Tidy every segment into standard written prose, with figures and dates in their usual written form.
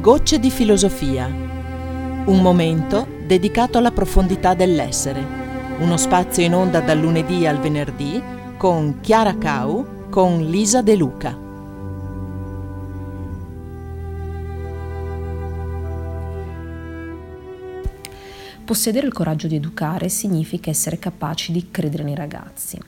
Gocce di filosofia. Un momento dedicato alla profondità dell'essere. Uno spazio in onda dal lunedì al venerdì con Chiara Cau, con Lisa De Luca. Possedere il coraggio di educare significa essere capaci di credere nei ragazzi,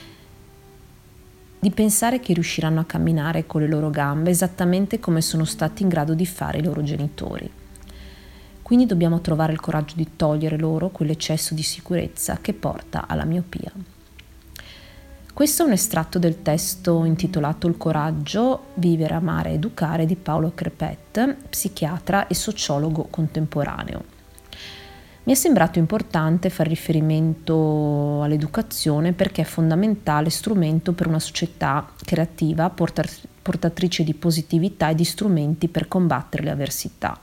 di pensare che riusciranno a camminare con le loro gambe esattamente come sono stati in grado di fare i loro genitori. Quindi dobbiamo trovare il coraggio di togliere loro quell'eccesso di sicurezza che porta alla miopia. Questo è un estratto del testo intitolato Il coraggio, vivere, amare, educare di Paulo Crepet, psichiatra e sociologo contemporaneo. Mi è sembrato importante fare riferimento all'educazione perché è fondamentale strumento per una società creativa, portatrice di positività e di strumenti per combattere le avversità.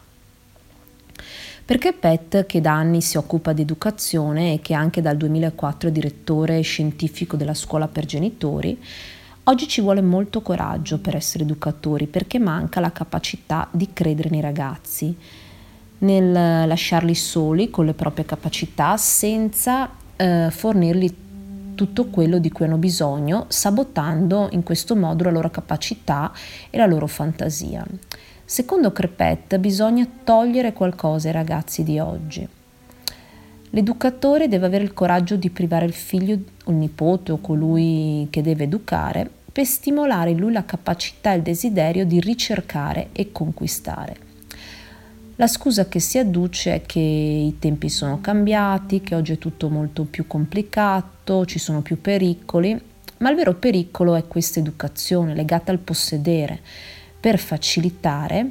Perché Pet, che da anni si occupa di educazione e che anche dal 2004 è direttore scientifico della scuola per genitori, oggi ci vuole molto coraggio per essere educatori perché manca la capacità di credere nei ragazzi, nel lasciarli soli con le proprie capacità senza fornirgli tutto quello di cui hanno bisogno, sabotando in questo modo la loro capacità e la loro fantasia. Secondo Crepet bisogna togliere qualcosa ai ragazzi di oggi. L'educatore deve avere il coraggio di privare il figlio o il nipote o colui che deve educare per stimolare in lui la capacità e il desiderio di ricercare e conquistare. La scusa che si adduce è che i tempi sono cambiati, che oggi è tutto molto più complicato, ci sono più pericoli, ma il vero pericolo è questa educazione legata al possedere per facilitare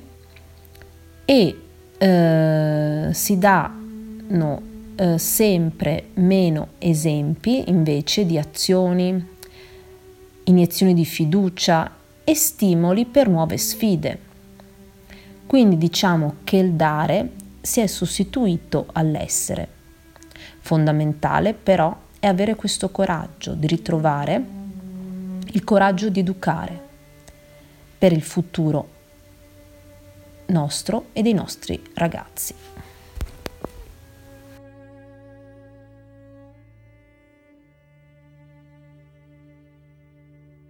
e si danno sempre meno esempi invece di azioni, iniezioni di fiducia e stimoli per nuove sfide. Quindi diciamo che il dare si è sostituito all'essere. Fondamentale però è avere questo coraggio di ritrovare il coraggio di educare per il futuro nostro e dei nostri ragazzi.